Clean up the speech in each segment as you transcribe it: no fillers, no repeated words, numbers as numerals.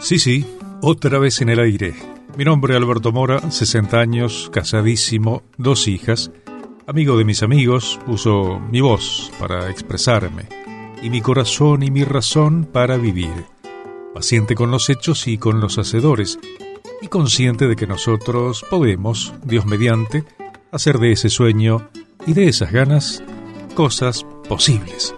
Sí, otra vez en el aire. Mi nombre es Alberto Mora, 60 años, casadísimo, 2 hijas. Amigo de mis amigos, uso mi voz para expresarme y mi corazón y mi razón para vivir. Paciente con los hechos y con los hacedores, y consciente de que nosotros podemos, Dios mediante, hacer de ese sueño y de esas ganas cosas posibles.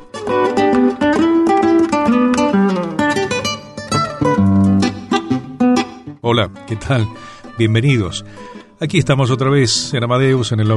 Hola, ¿qué tal? Bienvenidos. Aquí estamos otra vez en Amadeus en el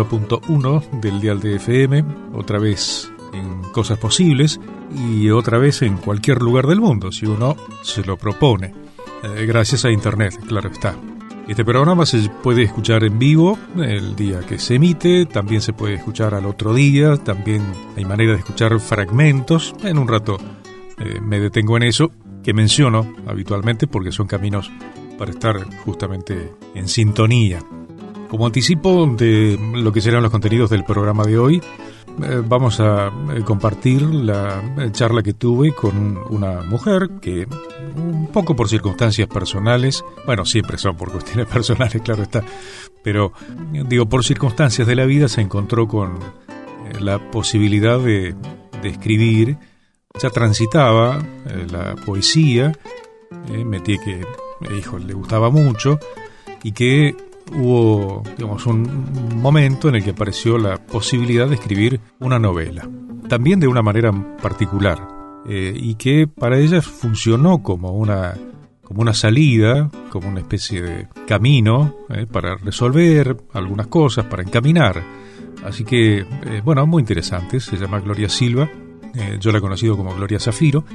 91.1 del dial de FM, otra vez en Cosas Posibles y otra vez en cualquier lugar del mundo, si uno se lo propone. Gracias a Internet, claro está. Este programa se puede escuchar en vivo el día que se emite, también se puede escuchar al otro día, también hay manera de escuchar fragmentos. En un rato me detengo en eso, que menciono habitualmente porque son caminos para estar justamente en sintonía. Como anticipo de lo que serán los contenidos del programa de hoy, vamos a compartir la charla que tuve con una mujer que, un poco por circunstancias personales, bueno, siempre son por cuestiones personales, claro está, pero digo, por circunstancias de la vida se encontró con la posibilidad de escribir. Ya transitaba la poesía, metí que le gustaba mucho, y que hubo, digamos, un momento en el que apareció la posibilidad de escribir una novela, también de una manera particular, y que para ella funcionó como una salida, como una especie de camino para resolver algunas cosas, para encaminar. Así que, bueno, muy interesante. Se llama Gloria Silva. Yo la he conocido como Gloria Zafiro,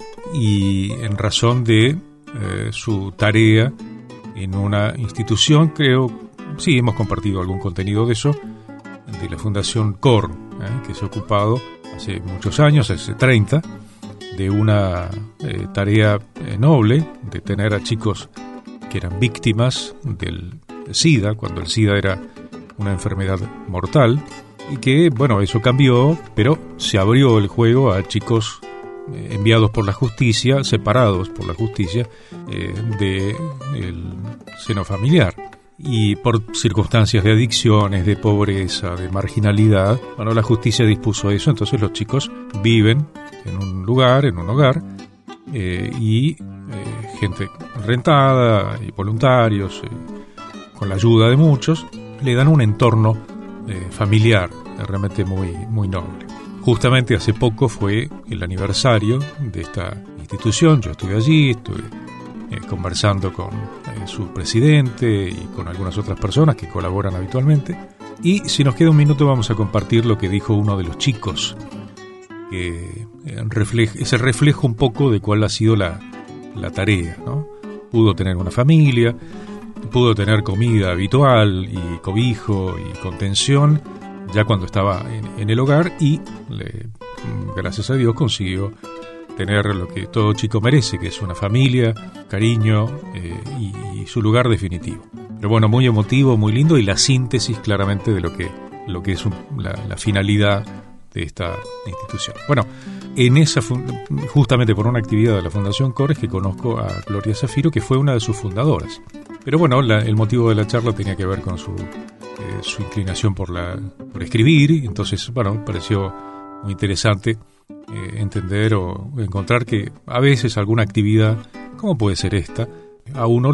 y en razón de su tarea en una institución, creo, sí, hemos compartido algún contenido de eso, de la Fundación COR, que se ha ocupado hace muchos años, hace 30, de una tarea noble de tener a chicos que eran víctimas del SIDA, cuando el SIDA era una enfermedad mortal, y que, bueno, eso cambió, pero se abrió el juego a chicos enviados por la justicia, separados por la justicia del seno familiar. Y por circunstancias de adicciones, de pobreza, de marginalidad, bueno, la justicia dispuso eso, entonces los chicos viven en un lugar, en un hogar, y gente rentada y voluntarios, con la ayuda de muchos, le dan un entorno familiar, realmente muy, muy noble. Justamente hace poco fue el aniversario de esta institución. Yo estuve allí, estuve conversando con su presidente y con algunas otras personas que colaboran habitualmente. Y si nos queda un minuto vamos a compartir lo que dijo uno de los chicos, que es el reflejo un poco de cuál ha sido la tarea, ¿no? Pudo tener una familia, pudo tener comida habitual y cobijo y contención ya cuando estaba en el hogar, y gracias a Dios consiguió tener lo que todo chico merece, que es una familia, cariño y su lugar definitivo. Pero bueno, muy emotivo, muy lindo, y la síntesis claramente de lo que es la finalidad de esta institución. Bueno, en esa justamente por una actividad de la Fundación COR es que conozco a Gloria Zafiro, que fue una de sus fundadoras. Pero bueno, el motivo de la charla tenía que ver con su inclinación por escribir, y entonces, bueno, me pareció muy interesante entender o encontrar que a veces alguna actividad, como puede ser esta, a uno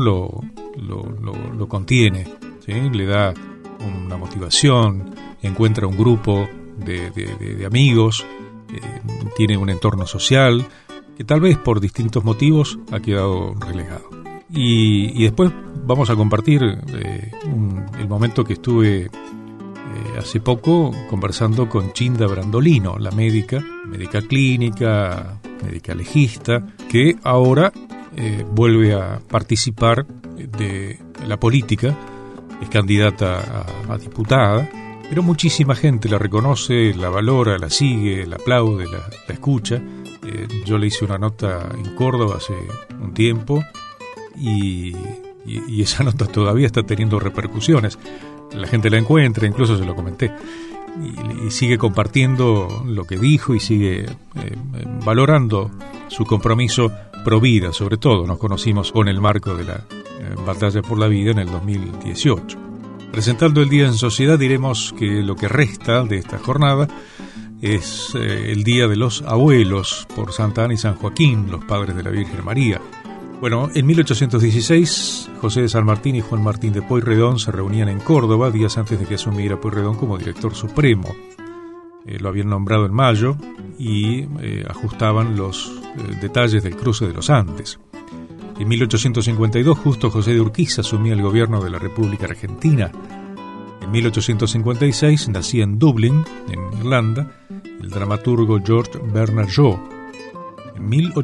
lo contiene, ¿sí? Le da una motivación, encuentra un grupo de amigos, tiene un entorno social que tal vez por distintos motivos ha quedado relegado. Y después vamos a compartir el momento que estuve hace poco conversando con Chinda Brandolino, la médica clínica, médica legista, que ahora vuelve a participar de la política, es candidata a diputada, pero muchísima gente la reconoce, la valora, la sigue, la aplaude, la escucha. Yo le hice una nota en Córdoba hace un tiempo, y esa nota todavía está teniendo repercusiones. La gente la encuentra, incluso se lo comenté, y sigue compartiendo lo que dijo y sigue valorando su compromiso Provida, sobre todo. Nos conocimos con el marco de la Batalla por la Vida en el 2018. Presentando el día en sociedad, diremos que lo que resta de esta jornada es el Día de los Abuelos por Santa Ana y San Joaquín, los padres de la Virgen María. Bueno, en 1816, José de San Martín y Juan Martín de Pueyrredón se reunían en Córdoba días antes de que asumiera Pueyrredón como director supremo. Lo habían nombrado en mayo y ajustaban los detalles del cruce de los Andes. En 1852, justo José de Urquiza asumía el gobierno de la República Argentina. En 1856 nacía en Dublín, en Irlanda, el dramaturgo George Bernard Shaw. En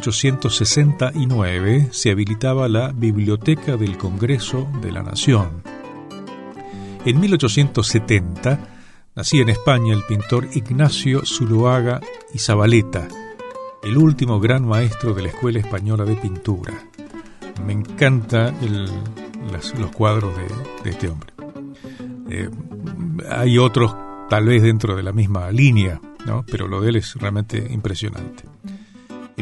1869 se habilitaba la Biblioteca del Congreso de la Nación. En 1870 nacía en España el pintor Ignacio Zuloaga y Zabaleta, el último gran maestro de la Escuela Española de Pintura. Me encantan los cuadros de este hombre. Hay otros tal vez dentro de la misma línea, ¿no? Pero lo de él es realmente impresionante. En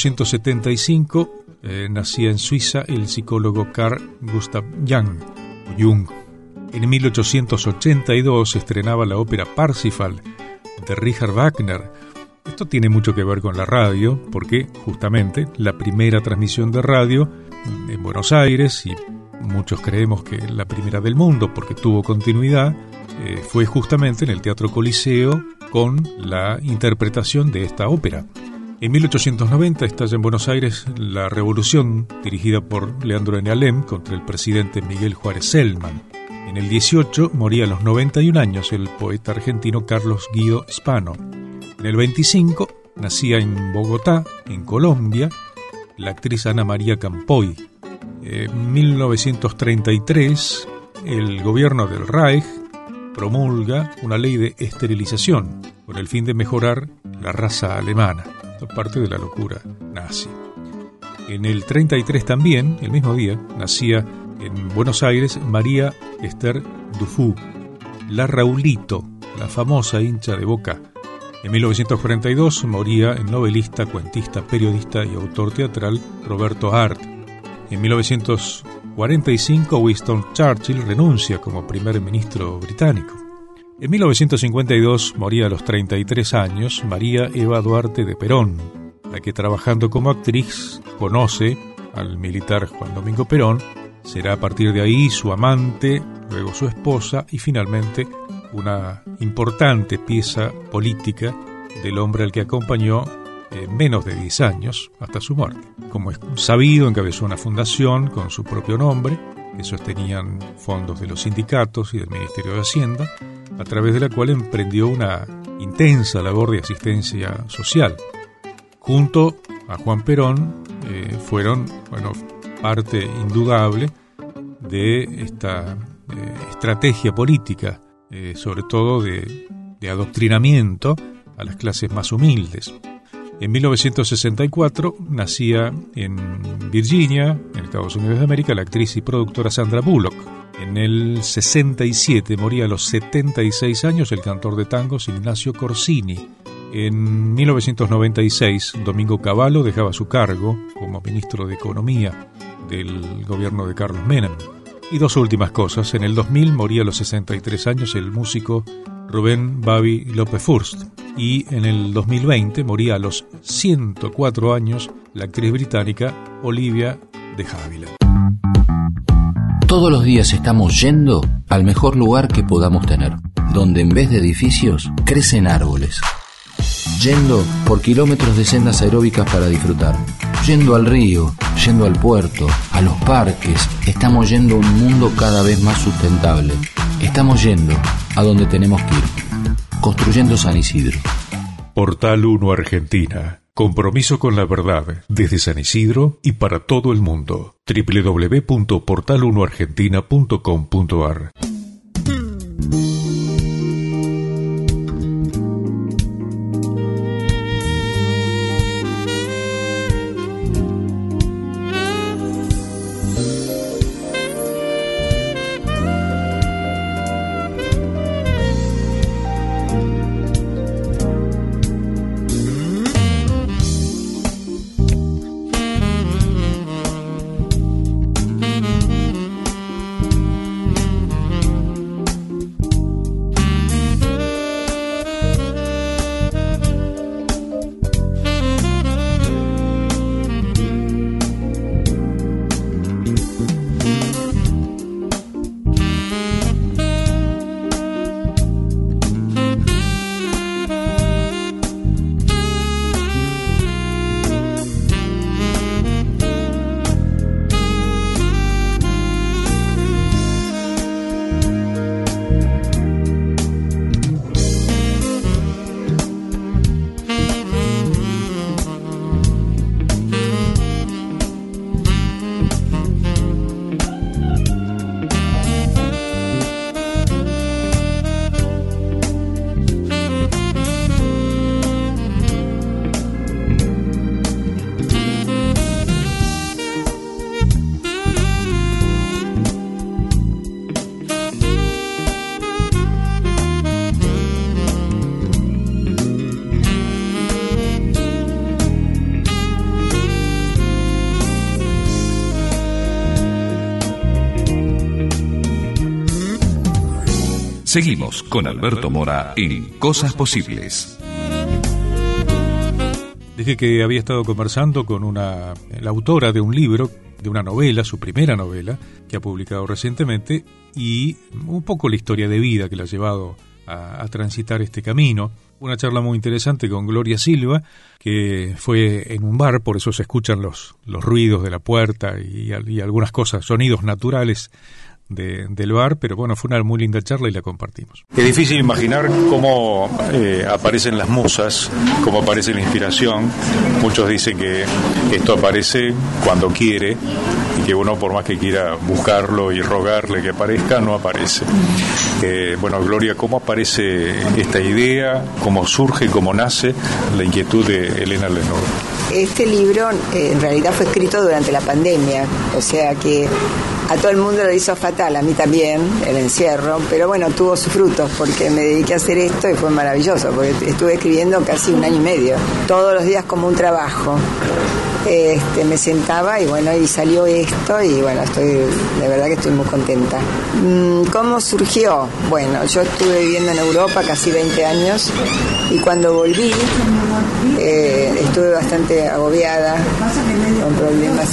1875 nacía en Suiza el psicólogo Carl Gustav Jung. En 1882 se estrenaba la ópera Parsifal de Richard Wagner. Esto tiene mucho que ver con la radio, porque justamente la primera transmisión de radio en Buenos Aires, y muchos creemos que la primera del mundo porque tuvo continuidad, fue justamente en el Teatro Coliseo con la interpretación de esta ópera. En 1890 estalla en Buenos Aires la revolución dirigida por Leandro N. Alem contra el presidente Miguel Juárez Celman. En el 18 moría a los 91 años el poeta argentino Carlos Guido Spano. En el 25 nacía en Bogotá, en Colombia, la actriz Ana María Campoy. En 1933 el gobierno del Reich promulga una ley de esterilización con el fin de mejorar la raza alemana. Parte de la locura nazi. En el 33 también, el mismo día, nacía en Buenos Aires María Esther Dufour, la Raulito, la famosa hincha de Boca. En 1942 moría el novelista, cuentista, periodista y autor teatral Roberto Hart. En 1945 Winston Churchill renuncia como primer ministro británico. En 1952 moría a los 33 años María Eva Duarte de Perón, la que trabajando como actriz conoce al militar Juan Domingo Perón, será a partir de ahí su amante, luego su esposa y finalmente una importante pieza política del hombre al que acompañó menos de 10 años hasta su muerte. Como es sabido, encabezó una fundación con su propio nombre que sostenían fondos de los sindicatos y del Ministerio de Hacienda, a través de la cual emprendió una intensa labor de asistencia social. Junto a Juan Perón fueron parte indudable de esta estrategia política, sobre todo de adoctrinamiento a las clases más humildes. En 1964 nacía en Virginia, en Estados Unidos de América, la actriz y productora Sandra Bullock. En el 67 moría a los 76 años el cantor de tangos Ignacio Corsini. En 1996, Domingo Cavallo dejaba su cargo como ministro de Economía del gobierno de Carlos Menem. Y dos últimas cosas. En el 2000 moría a los 63 años el músico Rubén Babi López Furst. Y en el 2020 moría a los 104 años la actriz británica Olivia de Havilland. Todos los días estamos yendo al mejor lugar que podamos tener, donde en vez de edificios crecen árboles. Yendo por kilómetros de sendas aeróbicas para disfrutar. Yendo al río, yendo al puerto, a los parques. Estamos yendo a un mundo cada vez más sustentable. Estamos yendo a donde tenemos que ir. Construyendo San Isidro. Portal 1 Argentina. Compromiso con la verdad, desde San Isidro y para todo el mundo. www.portal1argentina.com.ar. Seguimos con Alberto Mora en Cosas Posibles. Dije que había estado conversando con la autora de un libro, de una novela, su primera novela, que ha publicado recientemente, y un poco la historia de vida que la ha llevado a transitar este camino. Una charla muy interesante con Gloria Silva, que fue en un bar, por eso se escuchan los ruidos de la puerta y algunas cosas, sonidos naturales del bar, pero bueno, fue una muy linda charla y la compartimos. Es difícil imaginar cómo aparecen las musas, cómo aparece la inspiración. Muchos dicen que esto aparece cuando quiere y que uno, por más que quiera buscarlo y rogarle que aparezca, no aparece. Bueno, Gloria, ¿cómo aparece esta idea? ¿Cómo surge, cómo nace la inquietud de Elena Lesnour? Este libro en realidad fue escrito durante la pandemia, o sea que a todo el mundo lo hizo fatal, a mí también, el encierro, pero bueno, tuvo sus frutos porque me dediqué a hacer esto y fue maravilloso, porque estuve escribiendo casi 1 año y medio, todos los días como un trabajo. Me sentaba y bueno, y salió esto y bueno, de verdad que estoy muy contenta. ¿Cómo surgió? Bueno, yo estuve viviendo en Europa casi 20 años y cuando volví estuve bastante agobiada con problemas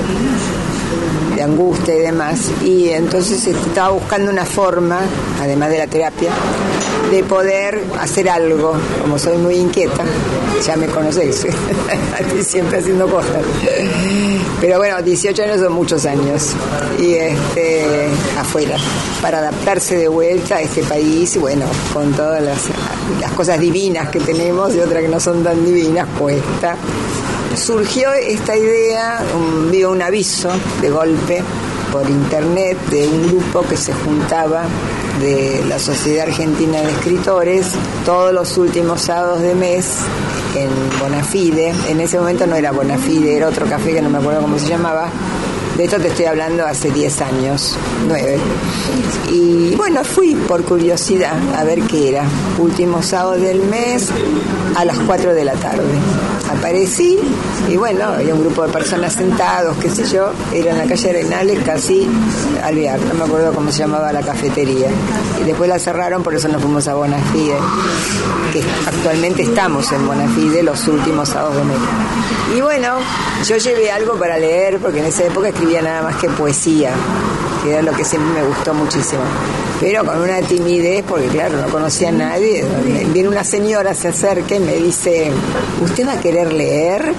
de angustia y demás, y entonces estaba buscando una forma, además de la terapia, de poder hacer algo. Como soy muy inquieta, ya me conocéis, estoy siempre haciendo cosas, pero bueno, 18 años son muchos años, y afuera, para adaptarse de vuelta a este país, y bueno, con todas las cosas divinas que tenemos y otras que no son tan divinas, cuesta. Surgió esta idea, vi un aviso de golpe por internet de un grupo que se juntaba de la Sociedad Argentina de Escritores todos los últimos sábados de mes en Bonafide. En ese momento no era Bonafide, era otro café que no me acuerdo cómo se llamaba. De esto te estoy hablando hace 10 años, 9. Y bueno, fui por curiosidad a ver qué era. Último sábado del mes a las 4 de la tarde. Aparecí y bueno, había un grupo de personas sentados, qué sé yo, era en la calle Arenales, casi Alvear, no me acuerdo cómo se llamaba la cafetería. Y después la cerraron, por eso nos fuimos a Bonafide, que actualmente estamos en Bonafide los últimos sábados de mes. Y bueno, yo llevé algo para leer, porque en esa época escribía nada más que poesía, que era lo que siempre me gustó muchísimo. Pero con una timidez, porque claro, no conocía a nadie. Viene una señora, se acerca y me dice, ¿usted va a querer leer?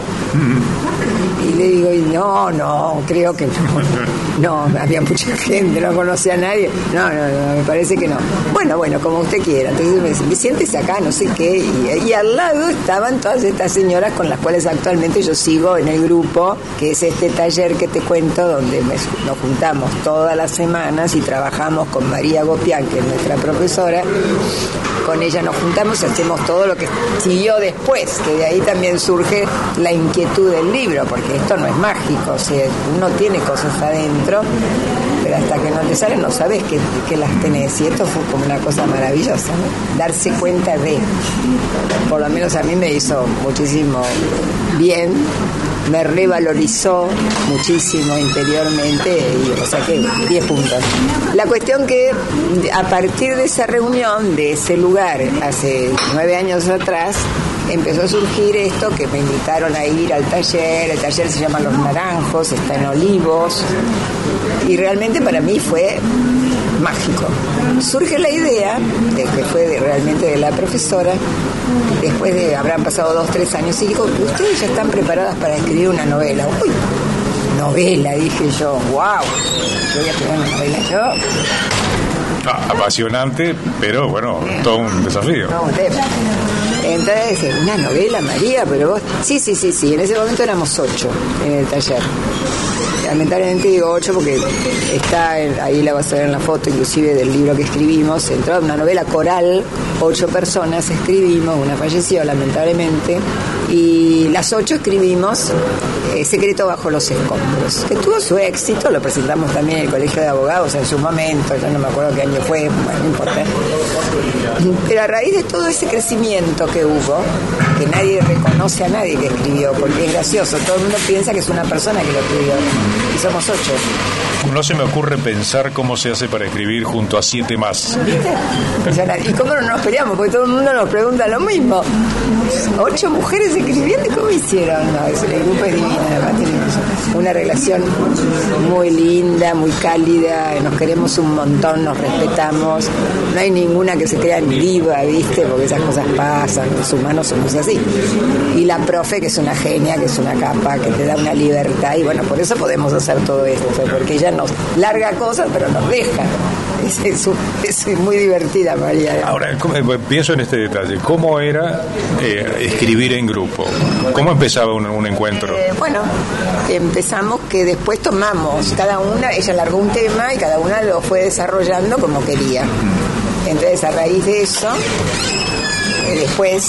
Y le digo, no, creo que no, había mucha gente, no conocía a nadie. No, me parece que no. Bueno, como usted quiera. Entonces me dice, siéntese acá, no sé qué. Y al lado estaban todas estas señoras con las cuales actualmente yo sigo en el grupo, que es este taller que te cuento, donde nos juntamos todas las semanas y trabajamos con María Gopián, que es nuestra profesora. Con ella nos juntamos y hacemos todo lo que siguió después, que de ahí también surge la inquietud del libro, porque esto no es mágico, o sea, uno tiene cosas adentro, pero hasta que no te salen no sabes que las tenés, y esto fue como una cosa maravillosa, ¿no? Darse cuenta por lo menos a mí me hizo muchísimo bien, me revalorizó muchísimo interiormente y o sea que 10 puntos. La cuestión que a partir de esa reunión, de ese lugar, hace 9 años atrás, empezó a surgir esto, que me invitaron a ir al taller. El taller se llama Los Naranjos, está en Olivos, y realmente para mí fue mágico. Surge la idea, que fue realmente de la profesora, después de, habrán pasado 2-3 años, y dijo, ustedes ya están preparadas para escribir una novela. Uy, novela, dije yo, wow, voy a escribir una novela yo. Apasionante, pero bueno, todo un desafío. No, entonces, una novela, María, pero vos... Sí, en ese momento éramos 8 en el taller. Lamentablemente digo 8 porque está ahí, la vas a ver en la foto, inclusive del libro que escribimos. Entró una novela coral, 8 personas escribimos, una falleció lamentablemente, y las 8 escribimos Secreto bajo los escombros, que tuvo su éxito, lo presentamos también en el Colegio de Abogados en su momento, yo no me acuerdo qué año fue, bueno, no importa. Pero a raíz de todo ese crecimiento que hubo, que nadie reconoce a nadie que escribió, porque es gracioso, todo el mundo piensa que es una persona que lo escribió, y somos 8. No se me ocurre pensar cómo se hace para escribir junto a 7 más. ¿Viste? ¿Y cómo no nos peleamos? Porque todo el mundo nos pregunta lo mismo. 8 mujeres escribiendo, ¿cómo hicieron? No, el grupo es divino, además tenemos una relación muy linda, muy cálida, nos queremos un montón, nos respetamos, no hay ninguna que se crea en diva, ¿viste? Porque esas cosas pasan, los humanos somos así. Y la profe, que es una genia, que es una capa, que te da una libertad, y bueno, por eso podemos hacer todo esto, porque ella nos larga cosas, pero nos deja. Es muy divertida, María. Ahora, pienso en este detalle. ¿Cómo era escribir en grupo? ¿Cómo empezaba un encuentro? Bueno, empezamos que después tomamos, cada una, ella largó un tema y cada una lo fue desarrollando como quería. Entonces, a raíz de eso, después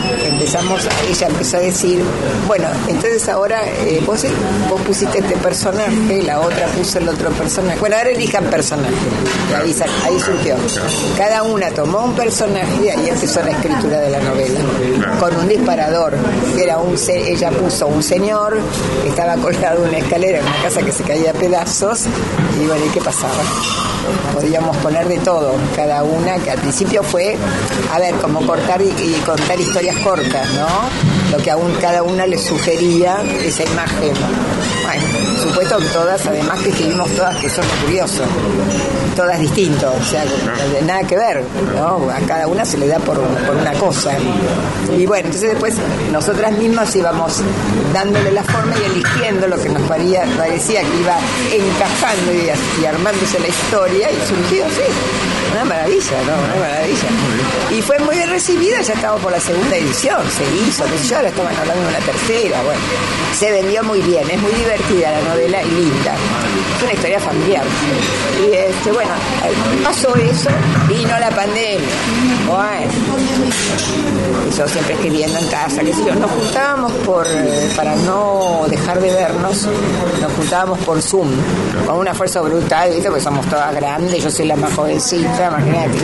ella empezó a decir, bueno, entonces ahora vos pusiste este personaje, la otra puso el otro personaje, bueno, ahora elijan personaje, ahí surgió, cada una tomó un personaje y ahí empezó la escritura de la novela, con un disparador, que era ella puso un señor que estaba colgado en una escalera en una casa que se caía a pedazos, y bueno, ¿y qué pasaba? Podíamos poner de todo, cada una, que al principio fue, a ver, como cortar y contar historias cortas, ¿no? Lo que aún cada una le sugería esa imagen. Bueno, supuesto que todas, además que escribimos todas que son curiosos, todas distintas, o sea, nada que ver, ¿no? A cada una se le da por una cosa. Y bueno, entonces después nosotras mismas íbamos dándole la forma y eligiendo lo que nos parecía que iba encajando y armándose la historia, y surgió así. Una maravilla, ¿no? Una maravilla. Y fue muy bien recibida, ya estamos por la segunda edición, se hizo, ahora estaban hablando de una tercera, bueno. Se vendió muy bien, es muy divertida la novela y linda. Es una historia familiar. Y bueno, pasó eso, vino la pandemia. Bueno, yo siempre escribiendo en casa, qué sé yo, nos juntábamos para no dejar de vernos, nos juntábamos por Zoom, con una fuerza brutal, ¿viste? Porque somos todas grandes, yo soy la más jovencita, imagínate.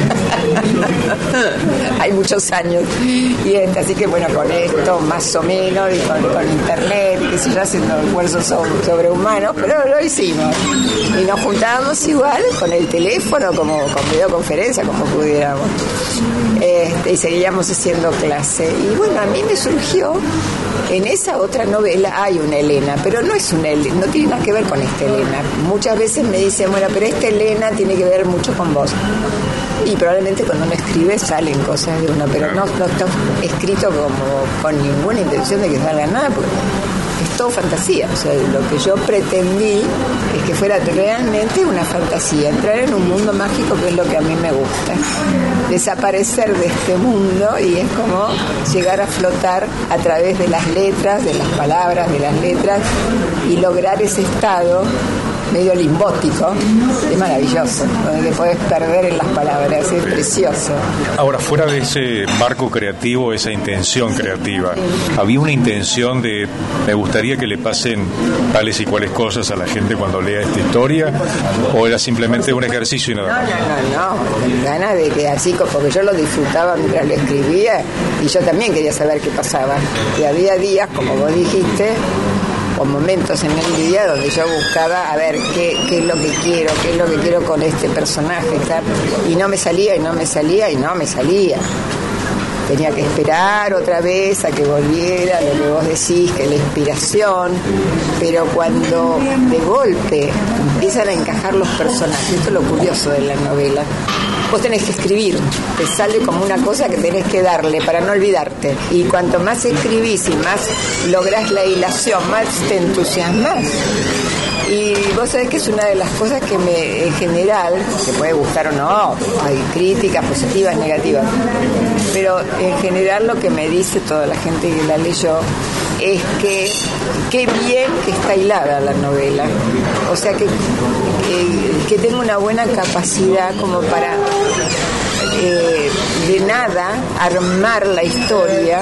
Hay muchos años. Y así que bueno, con esto más o menos, y con internet, y qué sé yo, haciendo esfuerzos sobrehumanos, pero lo hicimos. Y nos juntábamos igual con el teléfono, como con videoconferencia, como pudiéramos. Y seguíamos haciendo clase. Y bueno, a mí me surgió, en esa otra novela hay una Elena, pero no es una Elena, no tiene nada que ver con esta Elena. Muchas veces me dicen, bueno, pero esta Elena tiene que ver mucho con vos. Y probablemente cuando uno escribe salen cosas de uno, pero no está escrito como con ninguna intención de que salga nada, porque es todo fantasía. O sea, lo que yo pretendí es que fuera realmente una fantasía, entrar en un mundo mágico, que es lo que a mí me gusta, desaparecer de este mundo, y es como llegar a flotar a través de las letras, de las palabras, de las letras, y lograr ese estado medio limbótico, es maravilloso, donde te puedes perder en las palabras, es precioso. Ahora, fuera de ese marco creativo, esa intención creativa, ¿había una intención de, me gustaría que le pasen tales y cuales cosas a la gente cuando lea esta historia, o era simplemente un ejercicio y nada más? No, ganas de que así, porque yo lo disfrutaba mientras lo escribía, y yo también quería saber qué pasaba, y había días, como vos dijiste, o momentos en el día donde yo buscaba a ver qué es lo que quiero con este personaje, tal, y no me salía. Tenía que esperar otra vez a que volviera lo que vos decís, que la inspiración, pero cuando de golpe empiezan a encajar los personajes, esto es lo curioso de la novela, vos tenés que escribir, te sale como una cosa que tenés que darle para no olvidarte, y cuanto más escribís y más lográs la hilación, más te entusiasmas. Y vos sabés que es una de las cosas que en general, te puede gustar o no, hay críticas positivas, negativas, pero en general lo que me dice toda la gente que la leyó es que qué bien que está hilada la novela, o sea que tengo una buena capacidad como para de nada armar la historia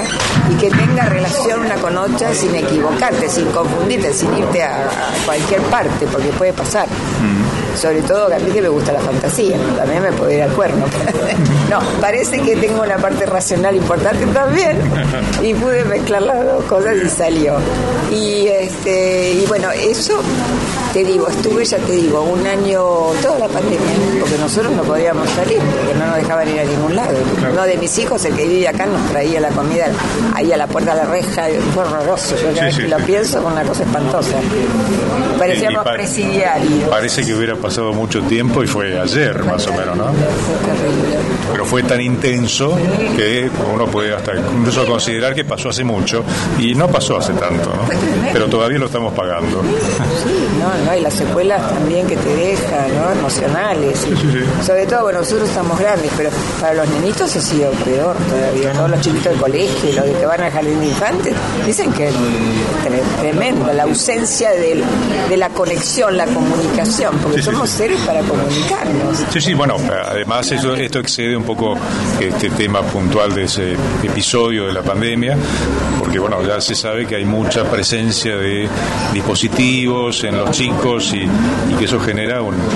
y que tenga relación una con otra sin equivocarte, sin confundirte, sin irte a cualquier parte, porque puede pasar. Sobre todo que a mí que me gusta la fantasía, también me puedo ir al cuerno. No, parece que tengo una parte racional importante también y pude mezclar las dos cosas y salió. Y bueno, eso te digo, estuve, ya te digo, un año, toda la pandemia, porque nosotros no podíamos salir, porque no nos dejaban ir a ningún lado. Uno de mis hijos, el que vive acá, nos traía la comida ahí a la puerta de la reja, fue horroroso. Yo cada vez que lo pienso, fue una cosa espantosa. Parecíamos presidiarios. Parece que hubiera pasado mucho tiempo y fue ayer, más o menos, ¿no? Fue terrible. Pero fue tan intenso que uno puede hasta incluso considerar que pasó hace mucho y no pasó hace tanto, ¿no? Pero todavía lo estamos pagando. Sí, no, y las secuelas también que te dejan, ¿no? Emocionales. Sí. Sobre todo, bueno, nosotros estamos grandes, pero para los nenitos ha sido peor todavía. Todos los chiquitos del colegio, los que van al jardín de infantes, dicen que es tremendo la ausencia de la conexión, la comunicación, porque somos seres para comunicarnos. Sí, bueno, además esto excede un poco este tema puntual de ese episodio de la pandemia, porque bueno, ya se sabe que hay mucha presencia de dispositivos en los chicos y que eso genera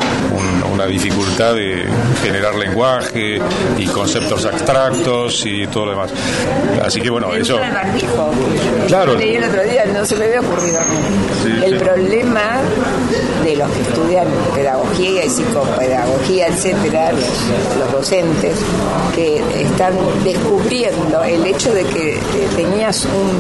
una dificultad de generar lenguaje y conceptos abstractos y todo lo demás. Así que bueno, eso... Claro. Leí el otro día, no se me había ocurrido. El problema de los que estudian pedagogía y psicopedagogía, etcétera, los docentes, que están descubriendo el hecho de que tenías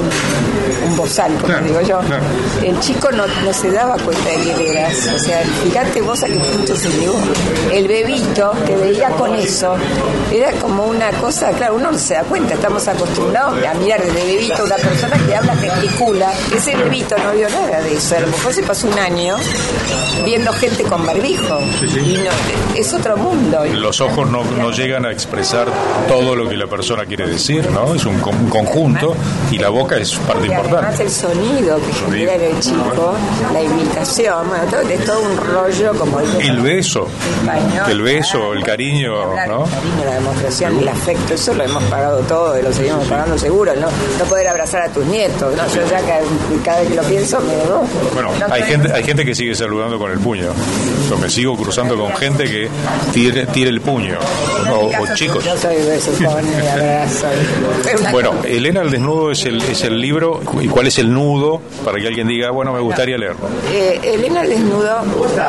un bozal, como digo yo. Claro. El chico no se daba cuenta de quién eras. O sea, fíjate vos a qué punto se llegó. El bebito que veía con eso era como una cosa, claro, uno no se da cuenta, estamos acostumbrados a mirar desde bebito a una persona que habla, gesticula. Ese bebito no vio nada de eso. A lo mejor se pasó un año viendo gente con barbijo. Y no, es otro mundo. Los ojos no llegan a expresar todo lo que la persona quiere decir, ¿no? Es un conjunto y la boca es parte importante. Además el sonido que genera en el chico, la imitación, bueno, es todo un rollo como el beso, el beso, el cariño, ¿no? El cariño, la demostración, el afecto, eso lo hemos pagado todo y lo seguimos pagando seguro, ¿no? No poder abrazar a tus nietos, ¿no? Yo ya cada vez que lo pienso me doy. Bueno, hay gente que sigue saludando con el puño. Yo me sigo cruzando con gente que tire el puño, o chicos. Yo soy de esos, con el abrazo. Bueno, Elena al desnudo es el libro. ¿Y cuál es el nudo? Para que alguien diga, bueno, me gustaría leerlo. Elena al desnudo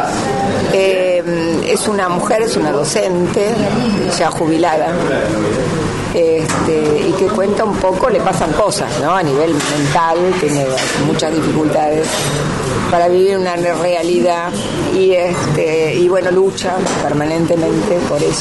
es una mujer, es una docente, ya jubilada, y que cuenta un poco, le pasan cosas, ¿no? A nivel mental, tiene muchas dificultades para vivir una realidad y bueno, lucha permanentemente por eso.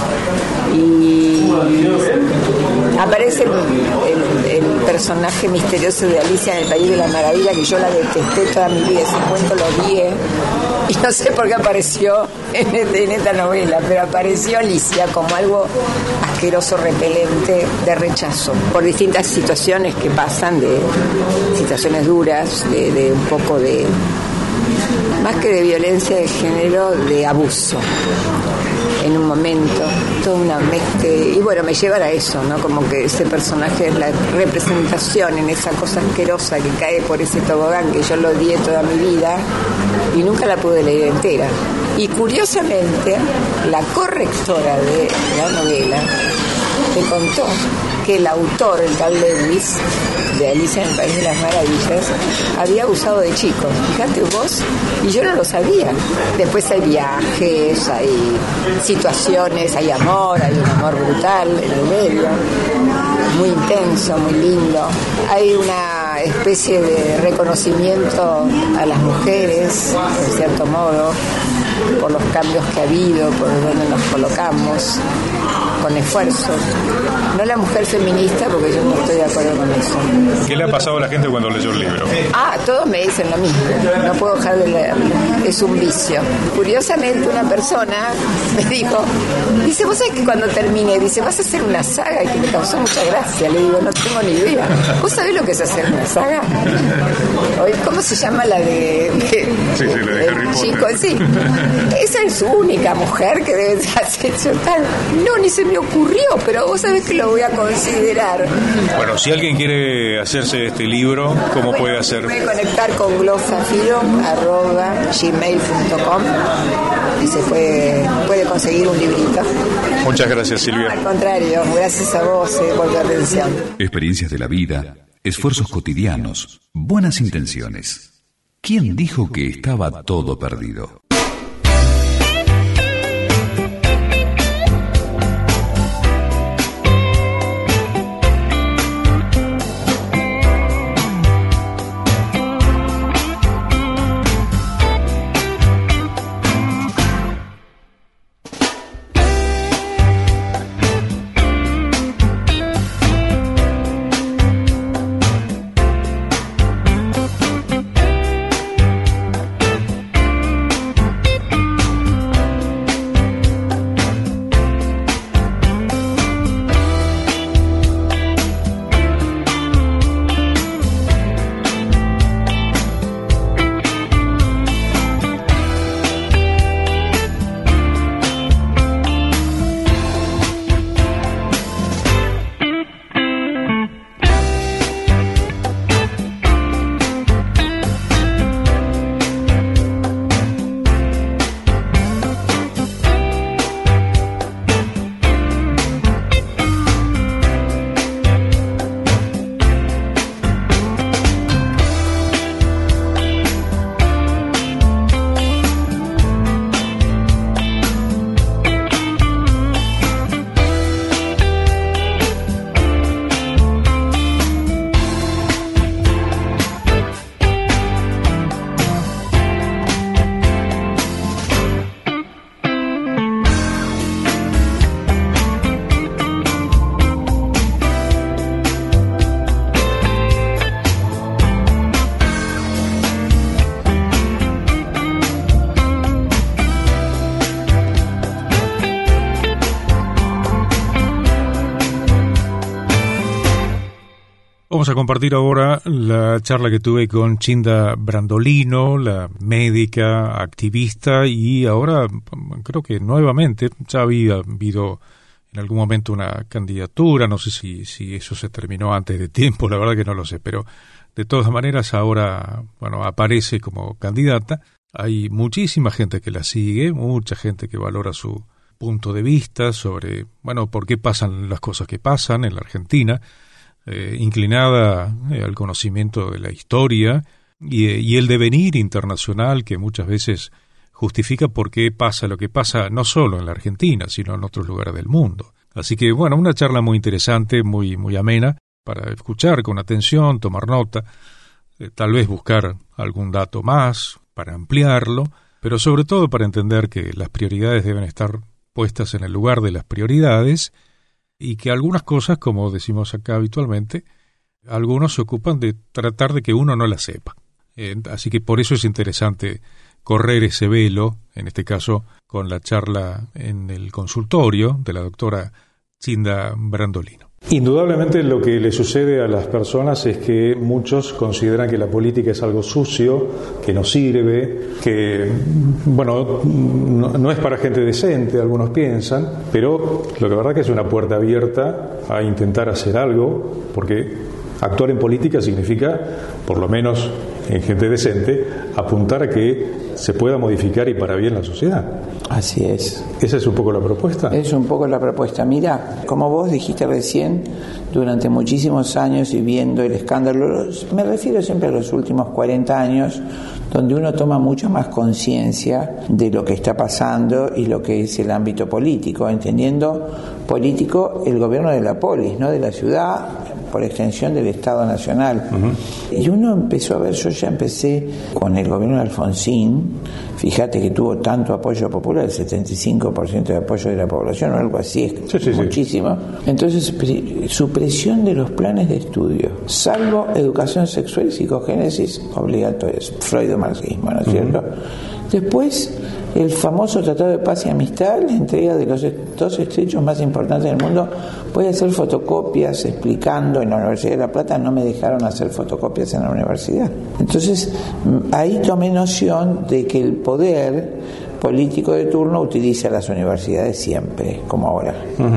Y aparece el personaje misterioso de Alicia en el País de la Maravilla, que yo la detesté toda mi vida, ese cuento lo odié y no sé por qué apareció en esta novela, pero apareció Alicia como algo asqueroso, repelente, de rechazo, por distintas situaciones que pasan, de situaciones duras, de un poco de, más que de violencia de género, de abuso. En un momento, toda una mezcla, y bueno, me llevan a eso, ¿no? Como que ese personaje es la representación en esa cosa asquerosa que cae por ese tobogán que yo lo odié toda mi vida y nunca la pude leer entera. Y curiosamente, la correctora de la novela me contó que el autor, el tal Lewis, de Alicia en el País de las Maravillas, había abusado de chicos. Fíjate vos, y yo no lo sabía. Después hay viajes, hay situaciones, hay un amor brutal en el medio, muy intenso, muy lindo. Hay una especie de reconocimiento a las mujeres, en cierto modo, por los cambios que ha habido, por donde nos colocamos, con esfuerzos. No la mujer feminista, porque yo no estoy de acuerdo con eso. ¿Qué le ha pasado a la gente cuando leyó el libro? Todos me dicen lo mismo. No puedo dejar de leerlo. Es un vicio. Curiosamente, una persona me dijo, dice, vos sabés que cuando termine, dice, vas a hacer una saga, y que me causó mucha gracia. Le digo, no tengo ni idea. ¿Vos sabés lo que es hacer una saga? ¿Cómo se llama la de sí, la de Harry Potter. Chico, sí. Esa es su única mujer que debe hacer eso tal. No, ni se me me ocurrió, pero vos sabés que lo voy a considerar. Bueno, si alguien quiere hacerse este libro, ¿cómo puede hacer? Puede conectar con glosafiro@gmail.com y se puede conseguir un librito. Muchas gracias, Silvia. No, al contrario, gracias a vos por tu atención. Experiencias de la vida, esfuerzos cotidianos, buenas intenciones. ¿Quién dijo que estaba todo perdido? Vamos a compartir ahora la charla que tuve con Chinda Brandolino, la médica, activista, y ahora creo que nuevamente ya había habido en algún momento una candidatura, no sé si eso se terminó antes de tiempo, la verdad que no lo sé, pero de todas maneras ahora, aparece como candidata. Hay muchísima gente que la sigue, mucha gente que valora su punto de vista sobre, por qué pasan las cosas que pasan en la Argentina, inclinada al conocimiento de la historia y el devenir internacional que muchas veces justifica por qué pasa lo que pasa no solo en la Argentina, sino en otros lugares del mundo. Así que, una charla muy interesante, muy, muy amena, para escuchar con atención, tomar nota, tal vez buscar algún dato más para ampliarlo, pero sobre todo para entender que las prioridades deben estar puestas en el lugar de las prioridades y que algunas cosas, como decimos acá habitualmente, algunos se ocupan de tratar de que uno no las sepa. Así que por eso es interesante correr ese velo, en este caso con la charla en el consultorio de la doctora Chinda Brandolino. Indudablemente lo que le sucede a las personas es que muchos consideran que la política es algo sucio, que no sirve, que no es para gente decente, algunos piensan, pero lo que verdad que es una puerta abierta a intentar hacer algo, porque actuar en política significa, por lo menos en gente decente, apuntar a que se pueda modificar y para bien la sociedad. Así es. ¿Esa es un poco la propuesta? Es un poco la propuesta. Mira, como vos dijiste recién, durante muchísimos años y viendo el escándalo, me refiero siempre a los últimos 40 años, donde uno toma mucha más conciencia de lo que está pasando y lo que es el ámbito político, entendiendo político el gobierno de la polis, no de la ciudad, por extensión del Estado Nacional. Uh-huh. Y uno empezó a ver, yo ya empecé con el gobierno de Alfonsín, fíjate que tuvo tanto apoyo popular, el 75% de apoyo de la población o algo así, es muchísimo. Entonces, supresión de los planes de estudio, salvo educación sexual y psicogénesis obligatorias, freudo-marxismo, ¿no es cierto? Después, el famoso Tratado de Paz y Amistad, la entrega de los dos estrechos más importantes del mundo. Voy a hacer fotocopias explicando, en la Universidad de La Plata no me dejaron hacer fotocopias en la universidad. Entonces, ahí tomé noción de que el poder político de turno utiliza las universidades siempre, como ahora.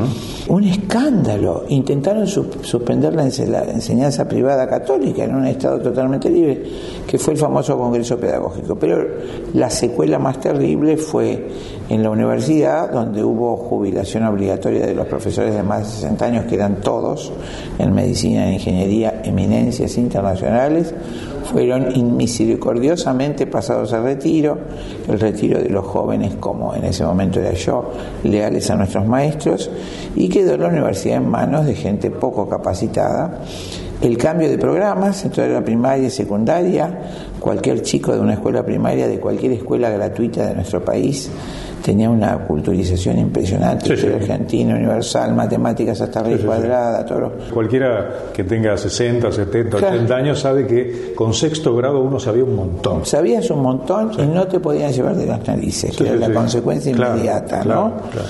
Un escándalo. Intentaron suspender la enseñanza privada católica en un estado totalmente libre, que fue el famoso Congreso Pedagógico. Pero la secuela más terrible fue en la universidad, donde hubo jubilación obligatoria de los profesores de más de 60 años, que eran todos en medicina e ingeniería, eminencias internacionales. Fueron inmisericordiosamente pasados al retiro, el retiro de los jóvenes, como en ese momento era yo, leales a nuestros maestros, y quedó la universidad en manos de gente poco capacitada. El cambio de programas en toda la primaria y secundaria, cualquier chico de una escuela primaria, de cualquier escuela gratuita de nuestro país, tenía una culturización impresionante, argentina, universal, matemáticas hasta raíz cuadrada, todo. Cualquiera que tenga 60, 70, 80 años sabe que con sexto grado uno sabía un montón. Sabías un montón y no te podían llevar de las narices, que era la consecuencia inmediata, ¿no?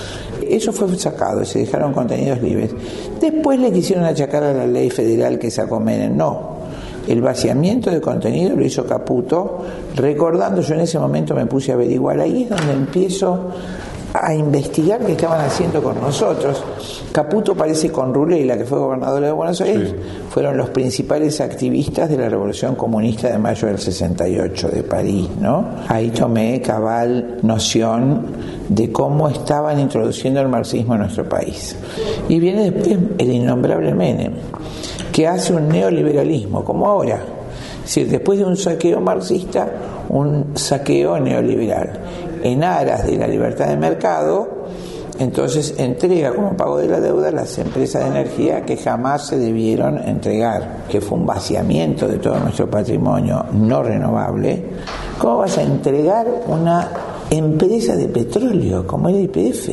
Eso fue sacado y se dejaron contenidos libres. Después le quisieron achacar a la ley federal que sacó Menem. No. El vaciamiento de contenido lo hizo Caputo, recordando, yo en ese momento me puse a averiguar, ahí es donde empiezo a investigar qué estaban haciendo con nosotros. Caputo parece con Rulela, que fue gobernadora de Buenos Aires, fueron los principales activistas de la Revolución Comunista de mayo del 68 de París, ¿no? Ahí tomé cabal noción de cómo estaban introduciendo el marxismo en nuestro país. Y viene después el innombrable Menem, que hace un neoliberalismo, como ahora. Es decir, después de un saqueo marxista, un saqueo neoliberal. En aras de la libertad de mercado, entonces entrega como pago de la deuda las empresas de energía que jamás se debieron entregar, que fue un vaciamiento de todo nuestro patrimonio no renovable. ¿Cómo vas a entregar una empresa de petróleo como el YPF?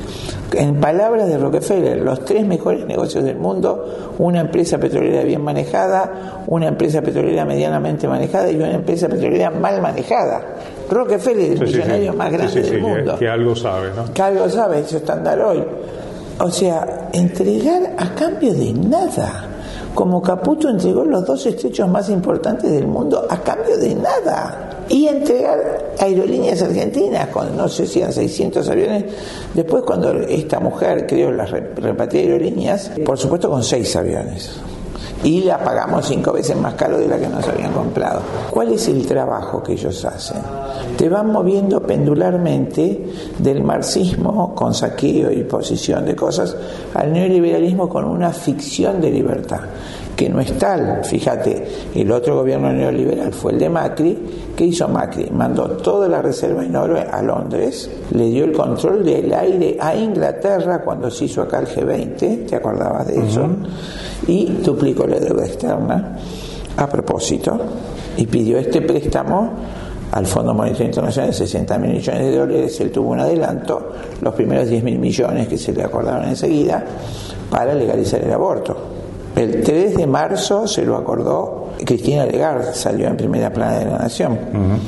En palabras de Rockefeller, los 3 mejores negocios del mundo: una empresa petrolera bien manejada, una empresa petrolera medianamente manejada y una empresa petrolera mal manejada. Rockefeller, el millonario más grande del mundo. Que algo sabe, ¿no? Que algo sabe, eso estándar hoy. O sea, entregar a cambio de nada. Como Caputo entregó los 2 estrechos más importantes del mundo a cambio de nada. Y entregar Aerolíneas Argentinas con, no sé si eran 600 aviones. Después, cuando esta mujer creó las repatrió Aerolíneas, por supuesto con 6 aviones. Y la pagamos 5 veces más caro de la que nos habían comprado. ¿Cuál es el trabajo que ellos hacen? Te van moviendo pendularmente del marxismo con saqueo y posesión de cosas al neoliberalismo con una ficción de libertad, que no es tal. Fíjate, el otro gobierno neoliberal fue el de Macri. ¿Qué hizo Macri? Mandó toda la reserva en oro a Londres, le dio el control del aire a Inglaterra cuando se hizo acá el G20, ¿te acordabas de eso? Y duplicó la deuda externa a propósito, y pidió este préstamo al Fondo Monetario Internacional de $60.000 millones. Él tuvo un adelanto, los primeros 10.000 millones que se le acordaron enseguida, para legalizar el aborto. El 3 de marzo se lo acordó Cristina Lagarde, salió en primera plana de La Nación.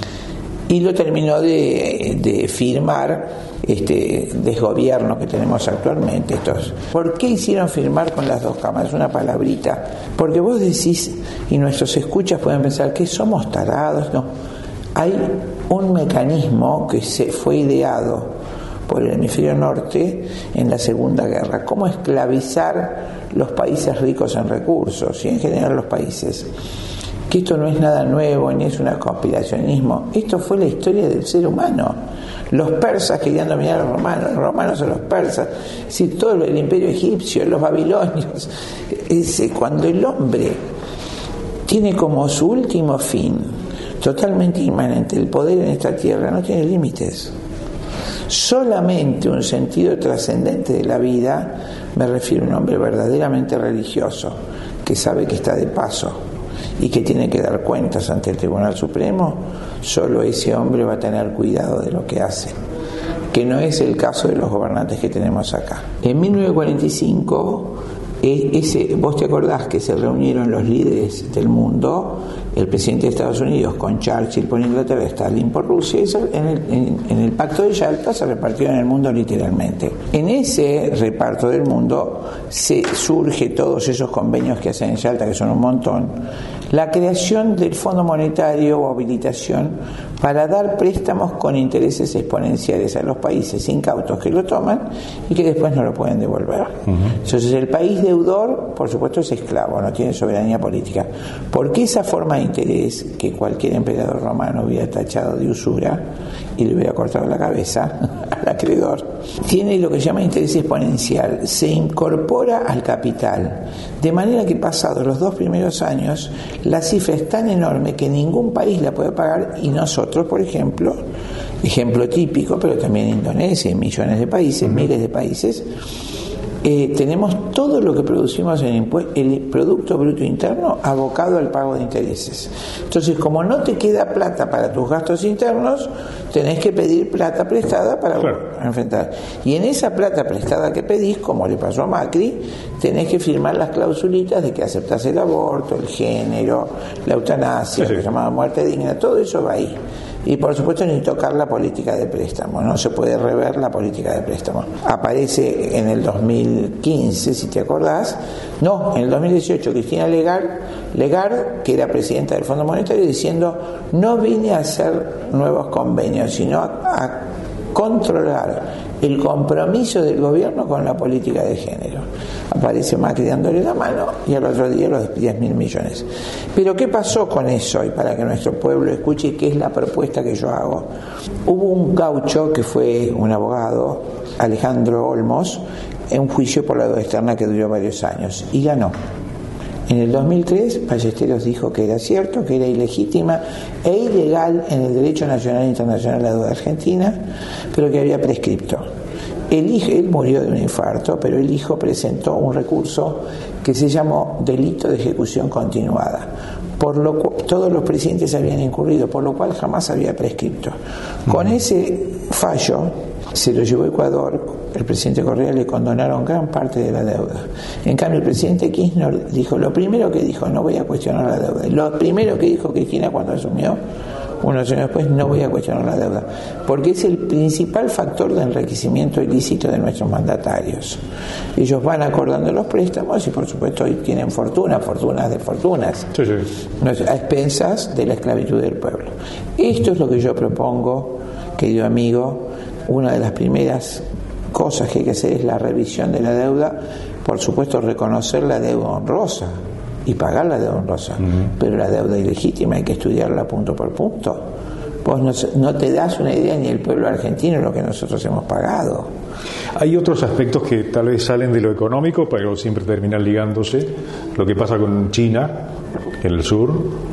Y lo terminó de firmar este desgobierno que tenemos actualmente. ¿Por qué hicieron firmar con las 2 cámaras? Una palabrita. Porque vos decís, y nuestros escuchas pueden pensar que somos tarados. No. Hay un mecanismo que se fue ideado por el hemisferio norte en la Segunda Guerra. ¿Cómo esclavizar los países ricos en recursos y en general los países? Que esto no es nada nuevo ni es un conspiracionismo. Esto fue la historia del ser humano. Los persas querían dominar a los romanos a los persas. Es decir, todo el imperio egipcio, los babilonios. Cuando el hombre tiene como su último fin totalmente inmanente el poder en esta tierra, no tiene límites. Solamente un sentido trascendente de la vida, me refiero a un hombre verdaderamente religioso, que sabe que está de paso y que tiene que dar cuentas ante el Tribunal Supremo. Solo ese hombre va a tener cuidado de lo que hace, que no es el caso de los gobernantes que tenemos acá. En 1945, vos te acordás que se reunieron los líderes del mundo, el presidente de Estados Unidos con Churchill por Inglaterra, Stalin por Rusia, y eso en el pacto de Yalta se repartió en el mundo literalmente. En ese reparto del mundo se surge todos esos convenios que hacen en Yalta, que son un montón, la creación del Fondo Monetario o habilitación para dar préstamos con intereses exponenciales a los países incautos que lo toman y que después no lo pueden devolver. Entonces el país deudor, por supuesto, es esclavo, no tiene soberanía política. Porque esa forma de interés que cualquier emperador romano hubiera tachado de usura y le hubiera cortado la cabeza al acreedor, tiene lo que se llama interés exponencial, se incorpora al capital, de manera que pasados los 2 primeros años la cifra es tan enorme que ningún país la puede pagar, y nosotros, por ejemplo, ejemplo típico, pero también Indonesia y millones de países, miles de países, tenemos todo lo que producimos en el Producto Bruto Interno abocado al pago de intereses. Entonces, como no te queda plata para tus gastos internos, tenés que pedir plata prestada para enfrentar. Y en esa plata prestada que pedís, como le pasó a Macri, tenés que firmar las clausulitas de que aceptás el aborto, el género, la eutanasia, lo que llamaba muerte digna, todo eso va ahí. Y por supuesto ni tocar la política de préstamo, no se puede rever la política de préstamo. Aparece en el 2015, si te acordás, en el 2018 Cristina Lagarde, que era presidenta del Fondo Monetario, diciendo: no vine a hacer nuevos convenios, sino a controlar el compromiso del gobierno con la política de género. Aparece Macri dándole la mano y al otro día los 10.000 millones. Pero ¿qué pasó con eso? Y para que nuestro pueblo escuche qué es la propuesta que yo hago. Hubo un gaucho que fue un abogado, Alejandro Olmos, en un juicio por la deuda externa que duró varios años y ganó. En el 2003, Ballesteros dijo que era cierto, que era ilegítima e ilegal en el derecho nacional e internacional la deuda argentina, pero que había prescripto. Él murió de un infarto, pero el hijo presentó un recurso que se llamó delito de ejecución continuada, por lo cual todos los presidentes habían incurrido, por lo cual jamás había prescripto. Con ese fallo se lo llevó a Ecuador. El presidente Correa le condonaron gran parte de la deuda. En cambio, el presidente Kirchner dijo, lo primero que dijo: no voy a cuestionar la deuda. Lo primero que dijo Cristina cuando asumió, unos años después: no voy a cuestionar la deuda, porque es el principal factor de enriquecimiento ilícito de nuestros mandatarios. Ellos van acordando los préstamos y por supuesto hoy tienen fortunas de fortunas, a expensas de la esclavitud del pueblo. Esto es lo que yo propongo, querido amigo. Una de las primeras cosas que hay que hacer es la revisión de la deuda. Por supuesto, reconocer la deuda honrosa y pagar la deuda honrosa, pero la deuda ilegítima hay que estudiarla punto por punto. Vos no te das una idea, ni el pueblo argentino, lo que nosotros hemos pagado. Hay otros aspectos que tal vez salen de lo económico, pero siempre terminan ligándose. Lo que pasa con China, en el sur,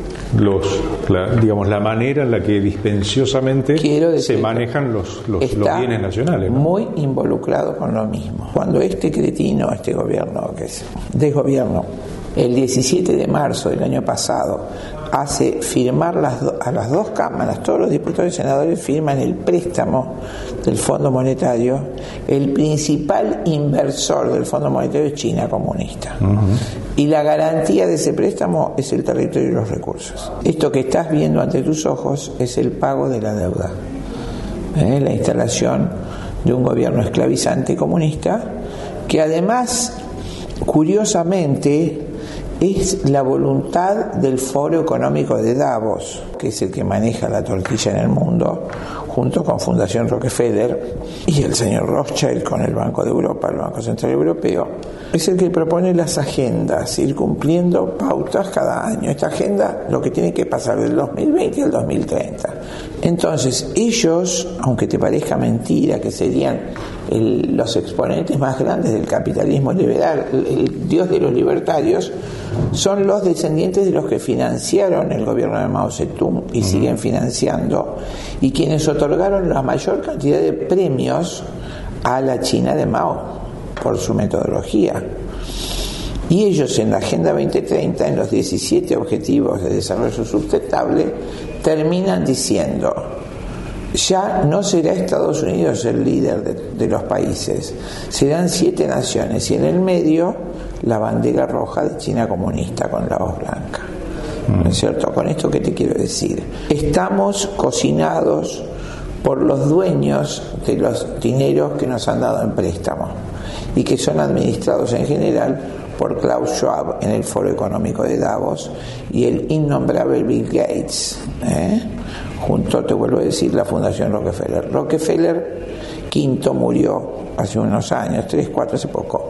la manera en la que dispensiosamente se manejan los bienes nacionales, ¿no? Muy involucrado con lo mismo. Cuando este gobierno, que es desgobierno, el 17 de marzo del año pasado hace firmar a las dos cámaras, todos los diputados y senadores firman el préstamo del Fondo Monetario. El principal inversor del Fondo Monetario es China comunista. Y la garantía de ese préstamo es el territorio y los recursos. Esto que estás viendo ante tus ojos es el pago de la deuda. La instalación de un gobierno esclavizante comunista que además, curiosamente, es la voluntad del Foro Económico de Davos, que es el que maneja la tortilla en el mundo, junto con Fundación Rockefeller y el señor Rothschild con el Banco de Europa, el Banco Central Europeo. Es el que propone las agendas, ir cumpliendo pautas cada año. Esta agenda, lo que tiene que pasar del 2020 al 2030. Entonces, ellos, aunque te parezca mentira, que serían los exponentes más grandes del capitalismo liberal, el dios de los libertarios, son los descendientes de los que financiaron el gobierno de Mao Zedong y siguen financiando, y quienes otorgaron la mayor cantidad de premios a la China de Mao por su metodología. Y ellos en la Agenda 2030, en los 17 Objetivos de Desarrollo Sustentable, terminan diciendo: ya no será Estados Unidos el líder de los países, serán 7 naciones, y en el medio la bandera roja de China comunista con la hoz blanca. ¿No es cierto? Con esto, ¿qué te quiero decir? Estamos cocinados por los dueños de los dineros que nos han dado en préstamo y que son administrados en general por Klaus Schwab en el Foro Económico de Davos y el innombrable Bill Gates, junto, te vuelvo a decir, la Fundación Rockefeller. Rockefeller V murió hace unos años, 3, 4, hace poco.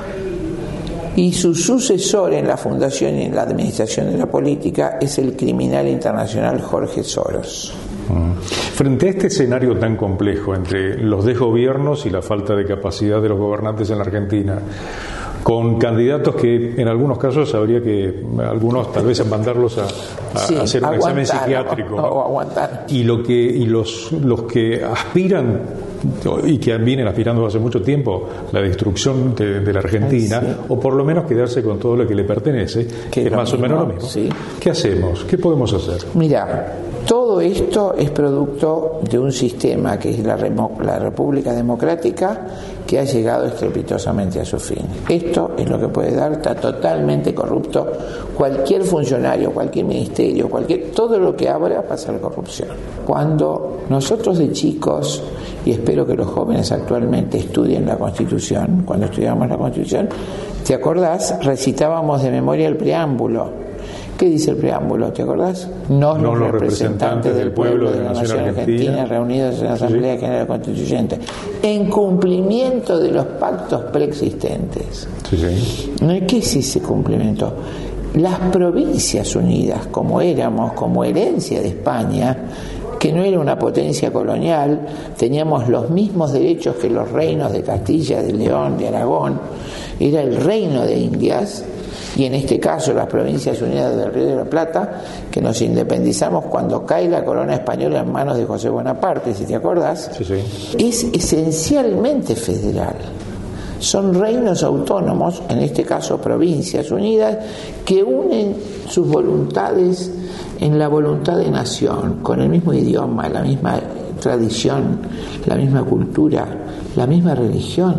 Y su sucesor en la fundación y en la administración de la política es el criminal internacional Jorge Soros. Frente a este escenario tan complejo entre los desgobiernos y la falta de capacidad de los gobernantes en la Argentina, con candidatos que en algunos casos habría que, algunos tal vez mandarlos a hacer un examen psiquiátrico, o aguantar. Y los que aspiran y que vienen aspirando hace mucho tiempo la destrucción de la Argentina, o por lo menos quedarse con todo lo que le pertenece, que es más o menos lo mismo. Sí. ¿Qué hacemos? ¿Qué podemos hacer? Mira, todo esto es producto de un sistema que es la República Democrática, que ha llegado estrepitosamente a su fin. Esto es lo que puede dar, está totalmente corrupto. Cualquier funcionario, cualquier ministerio, todo lo que abra pasa a la corrupción. Cuando nosotros de chicos, y espero que los jóvenes actualmente estudien la Constitución, cuando estudiamos la Constitución, ¿te acordás? Recitábamos de memoria el preámbulo. ¿Qué dice el preámbulo? ¿Te acordás? Nos los representantes del pueblo de la Nación Argentina reunidos en la Asamblea General Constituyente, en cumplimiento de los pactos preexistentes. Sí. ¿Qué es ese cumplimiento? Las Provincias Unidas, como éramos, como herencia de España, que no era una potencia colonial, teníamos los mismos derechos que los reinos de Castilla, de León, de Aragón, era el reino de Indias. Y en este caso las Provincias Unidas del Río de la Plata, que nos independizamos cuando cae la corona española en manos de José Bonaparte, si te acordás, es esencialmente federal. Son reinos autónomos, en este caso Provincias Unidas, que unen sus voluntades en la voluntad de nación, con el mismo idioma, la misma tradición, la misma cultura, la misma religión.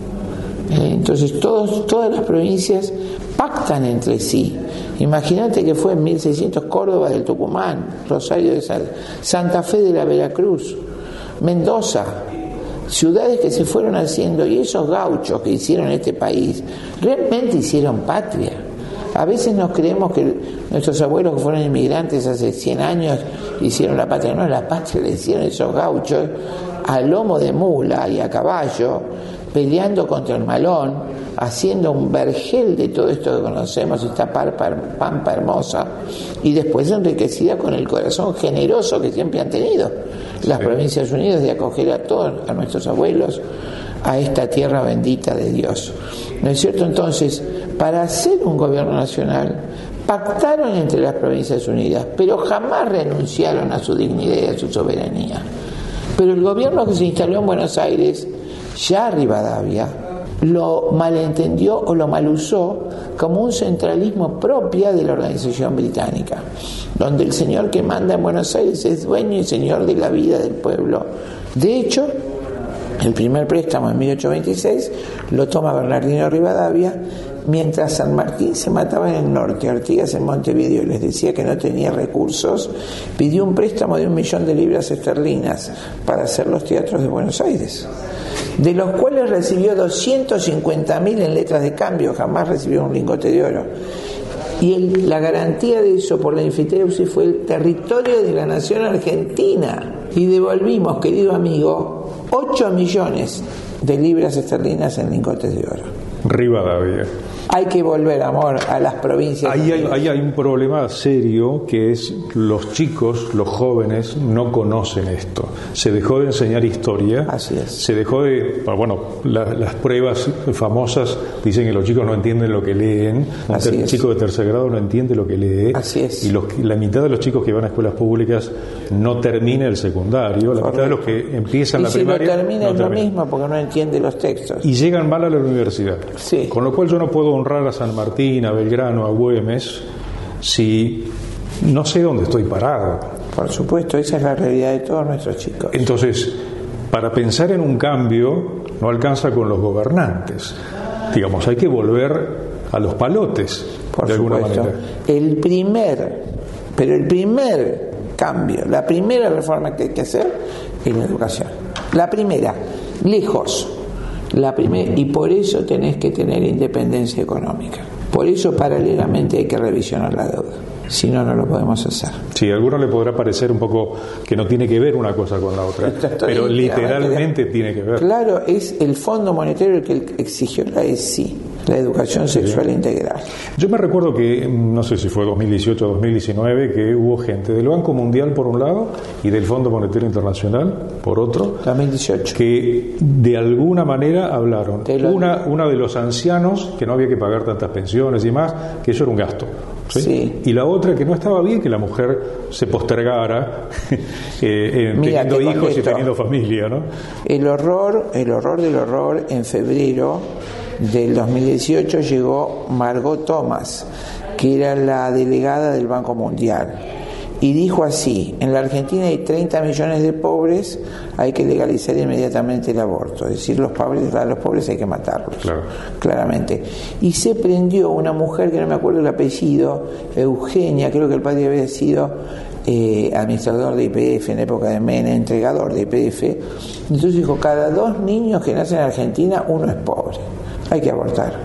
Entonces todas las provincias pactan entre sí. Imagínate que fue en 1600 Córdoba del Tucumán, Rosario de Santa Fe de la Veracruz, Mendoza, ciudades que se fueron haciendo, y esos gauchos que hicieron este país realmente hicieron patria. A veces nos creemos que nuestros abuelos que fueron inmigrantes hace 100 años hicieron la patria. No, la patria la hicieron esos gauchos a lomo de mula y a caballo, peleando contra el malón, haciendo un vergel de todo esto que conocemos, esta pampa hermosa, y después enriquecida con el corazón generoso que siempre han tenido las Provincias Unidas de acoger a todos, a nuestros abuelos, a esta tierra bendita de Dios. ¿No es cierto? Entonces, para hacer un gobierno nacional, pactaron entre las Provincias Unidas, pero jamás renunciaron a su dignidad y a su soberanía. Pero el gobierno que se instaló en Buenos Aires, ya Rivadavia, lo malentendió o lo malusó como un centralismo propio de la organización británica, donde el señor que manda en Buenos Aires es dueño y señor de la vida del pueblo. De hecho, el primer préstamo en 1826 lo toma Bernardino Rivadavia, mientras San Martín se mataba en el norte, Artigas en Montevideo, y les decía que no tenía recursos, pidió un préstamo de 1.000.000 de libras esterlinas para hacer los teatros de Buenos Aires, de los cuales recibió 250.000 en letras de cambio, jamás recibió un lingote de oro. Y la garantía de eso por la enfiteusis fue el territorio de la nación argentina. Y devolvimos, querido amigo, 8 millones de libras esterlinas en lingotes de oro. Rivadavia. Hay que volver, amor, a las provincias. Ahí hay un problema serio, que es los chicos, los jóvenes, no conocen esto. Se dejó de enseñar historia. Así es. Se dejó de... Bueno, las pruebas famosas dicen que los chicos no entienden lo que leen. Un chico de tercer grado no entiende lo que lee. Así es. Y la mitad de los chicos que van a escuelas públicas no termina el secundario. La mitad de los que empiezan la primaria... Y si lo termina es lo mismo, porque no entiende los textos. Y llegan mal a la universidad. Sí. Con lo cual yo no puedo honrar a San Martín, a Belgrano, a Güemes, si no sé dónde estoy parado. Por supuesto, esa es la realidad de todos nuestros chicos. Entonces, para pensar en un cambio, no alcanza con los gobernantes. Digamos, hay que volver a los palotes, por de alguna supuesto. manera. El primer cambio, la primera reforma que hay que hacer es la educación. La primera, lejos. Y por eso tenés que tener independencia económica. Por eso paralelamente hay que revisionar la deuda. Si no, no lo podemos hacer. Sí, a algunos le podrá parecer un poco que no tiene que ver una cosa con la otra, pero literalmente tiene que ver. Claro, es el Fondo Monetario el que exigió la ESI, la educación sexual integral. Yo me recuerdo que, no sé si fue 2018 o 2019, que hubo gente del Banco Mundial por un lado y del Fondo Monetario Internacional por otro, 2018, que de alguna manera hablaron. Una de los ancianos, que no había que pagar tantas pensiones y más, que eso era un gasto. ¿Sí? Sí. Y la otra, que no estaba bien que la mujer se postergara teniendo hijos y teniendo familia, ¿no? El horror del horror, en febrero del 2018 llegó Margot Thomas, que era la delegada del Banco Mundial, y dijo así: en la Argentina hay 30 millones de pobres, hay que legalizar inmediatamente el aborto, es decir, a los pobres hay que matarlos, claro. Claramente. Y se prendió una mujer que no me acuerdo el apellido, Eugenia, creo que el padre había sido administrador de YPF en época de Menem, entregador de YPF. Entonces dijo: cada 2 niños que nacen en Argentina, uno es pobre, hay que abortar.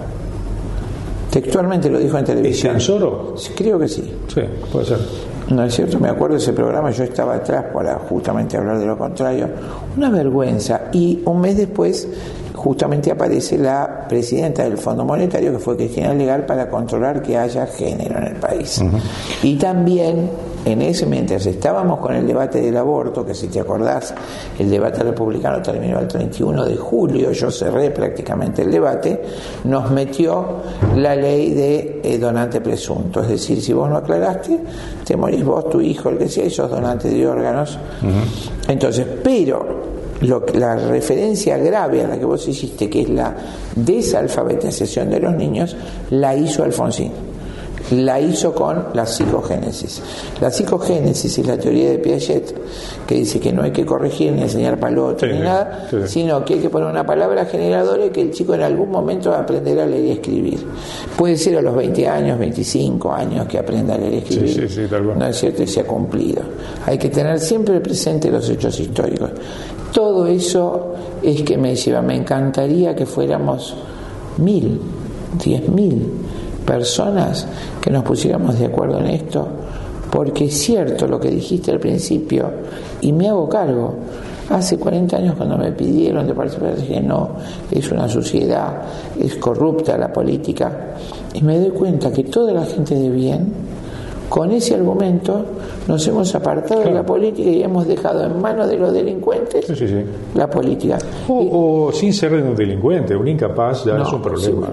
Textualmente lo dijo en televisión. ¿Es Soro? Creo que sí. Sí, puede ser. No es cierto, me acuerdo de ese programa, yo estaba atrás para justamente hablar de lo contrario. Una vergüenza. Y un mes después justamente aparece la presidenta del Fondo Monetario, que fue Cristina Legal, para controlar que haya género en el país. Uh-huh. Y también mientras estábamos con el debate del aborto, que si te acordás, el debate republicano terminó el 31 de julio, yo cerré prácticamente el debate, nos metió la ley de donante presunto, es decir, si vos no aclaraste, te morís vos, tu hijo, el que sea, y sos donante de órganos. Uh-huh. Entonces, pero la referencia grave a la que vos hiciste, que es la desalfabetización de los niños, la hizo Alfonsín. La hizo con la psicogénesis. La psicogénesis es la teoría de Piaget, que dice que no hay que corregir ni enseñar palote ni nada, sino que hay que poner una palabra generadora y que el chico en algún momento aprenderá a leer y escribir. Puede ser a los 20 años, 25 años que aprenda a leer y escribir. Sí, tal cual. No es cierto, y se ha cumplido. Hay que tener siempre presente los hechos históricos. Todo eso es que me encantaría que fuéramos 1.000, 10.000 personas que nos pusiéramos de acuerdo en esto, porque es cierto lo que dijiste al principio, y me hago cargo. Hace 40 años, cuando me pidieron de participar, dije: no, es una suciedad, es corrupta la política, y me doy cuenta que toda la gente de bien, con ese argumento, nos hemos apartado de la política y hemos dejado en manos de los delincuentes la política. O sin ser un delincuente, un incapaz, ya es un problema.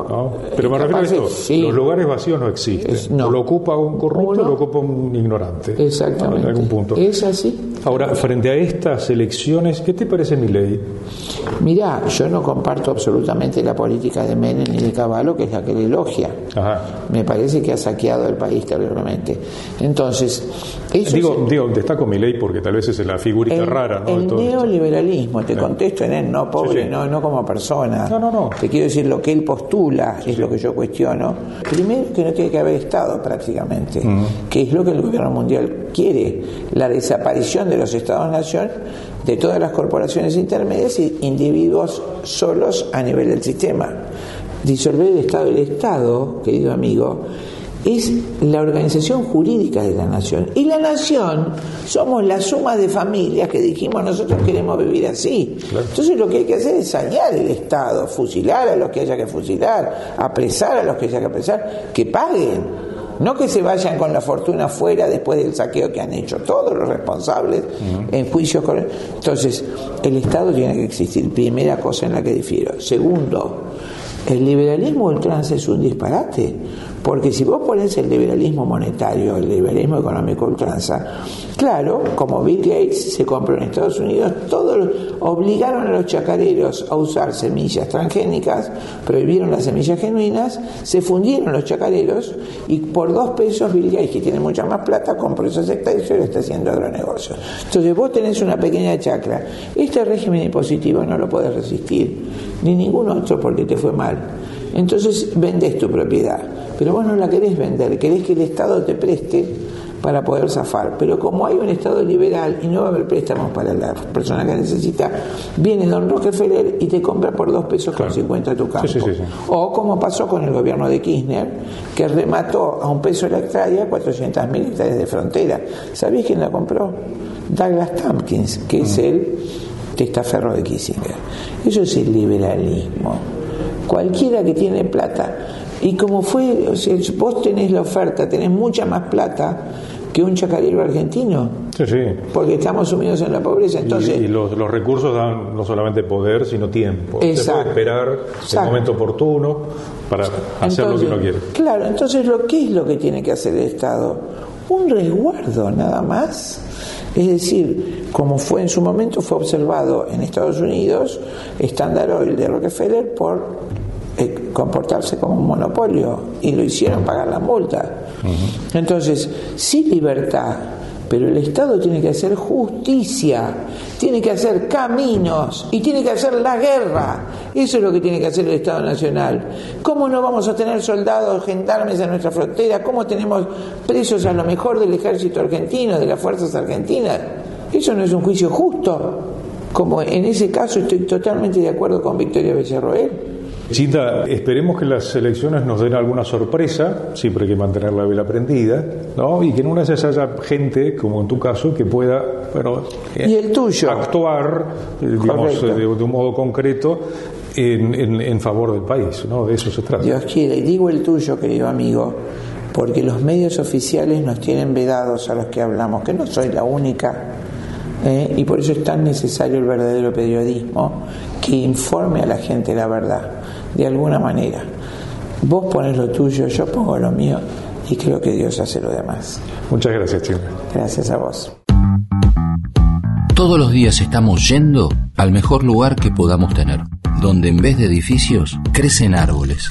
Pero me refiero a esto: los lugares vacíos no existen. O lo ocupa un corrupto o lo ocupa un ignorante. Exactamente. En algún punto. Es así. Ahora, frente a estas elecciones, ¿qué te parece Milei? Mirá, yo no comparto absolutamente la política de Menem ni de Cavallo, que es la que le elogia. Ajá. Me parece que ha saqueado el país terriblemente. Entonces, eso destaco Milei porque tal vez es la figurita rara, ¿no? El neoliberalismo, te contesto en él, no pobre, no como persona. No. Te quiero decir, lo que él postula es lo que yo cuestiono. Primero, que no tiene que haber Estado prácticamente, que es lo que el gobierno mundial quiere: la desaparición de los Estados-nación, de todas las corporaciones intermedias y individuos solos a nivel del sistema. Disolver el Estado. El Estado, querido amigo, es la organización jurídica de la nación. Y la nación somos la suma de familias que dijimos: nosotros queremos vivir así. Claro. Entonces lo que hay que hacer es sanear el Estado, fusilar a los que haya que fusilar, apresar a los que haya que apresar, que paguen. No que se vayan con la fortuna fuera después del saqueo que han hecho todos los responsables en juicios. Entonces, el Estado tiene que existir. Primera cosa en la que difiero. Segundo, el liberalismo ultranza es un disparate, porque si vos ponés el liberalismo monetario, el liberalismo económico ultranza, claro, como Bill Gates se compró en Estados Unidos, todos obligaron a los chacareros a usar semillas transgénicas, prohibieron las semillas genuinas, se fundieron los chacareros y por $2 Bill Gates, que tiene mucha más plata, compró esos hectáreas y lo está haciendo agronegocios. Entonces vos tenés una pequeña chacra, este régimen impositivo no lo podés resistir, ni ningún otro, porque te fue mal. Entonces vendés tu propiedad, pero vos no la querés vender, querés que el Estado te preste para poder zafar. Pero como hay un Estado liberal y no va a haber préstamos para la persona que necesita, viene don Rockefeller y te compra por 2 pesos con 50 tu campo. Sí. O como pasó con el gobierno de Kirchner, que remató a $1 la hectárea 400.000 hectáreas de frontera. ¿Sabés quién la compró? Douglas Tompkins, que es el testaferro de Kissinger. Eso es el liberalismo. Cualquiera que tiene plata, y como fue, o sea, vos tenés la oferta, tenés mucha más plata que un chacarero argentino, porque estamos sumidos en la pobreza. Entonces, y los recursos dan no solamente poder, sino tiempo. Exacto. Se puede esperar el momento oportuno para hacer lo que uno quiere. Claro, entonces ¿qué es lo que tiene que hacer el Estado? Un resguardo, nada más. Es decir, como fue en su momento, fue observado en Estados Unidos, Standard Oil de Rockefeller por comportarse como un monopolio, y lo hicieron pagar la multa. Entonces, sí, libertad, pero el Estado tiene que hacer justicia, tiene que hacer caminos y tiene que hacer la guerra. Eso es lo que tiene que hacer el Estado Nacional. ¿Cómo no vamos a tener soldados, gendarmes en nuestra frontera? ¿Cómo tenemos presos a lo mejor del ejército argentino, de las fuerzas argentinas? Eso no es un juicio justo. Como en ese caso estoy totalmente de acuerdo con Victoria Villarroel. Cinta, esperemos que las elecciones nos den alguna sorpresa, siempre hay que mantener la vela prendida, ¿no? Y que en una de esas haya gente, como en tu caso, que pueda, ¿y el tuyo? Actuar, digamos, de un modo concreto en favor del país, ¿no? De eso se trata. Dios quiere, y digo el tuyo, querido amigo, porque los medios oficiales nos tienen vedados a los que hablamos, que no soy la única, y por eso es tan necesario el verdadero periodismo, que informe a la gente la verdad, de alguna manera. Vos ponés lo tuyo, yo pongo lo mío, y creo que Dios hace lo demás. Muchas gracias, Chile. Gracias a vos. Todos los días estamos yendo al mejor lugar que podamos tener, donde en vez de edificios crecen árboles.